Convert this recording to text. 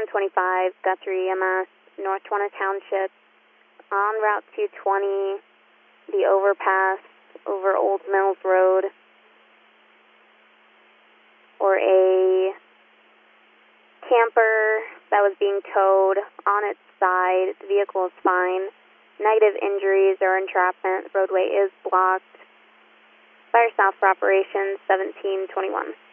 125, Guthrie EMS, North Twana Township, on Route 220, the overpass over Old Mills Road, or a camper that was being towed on its side. The vehicle is fine. Negative injuries or entrapment. The roadway is blocked. Fire south for operations 1721.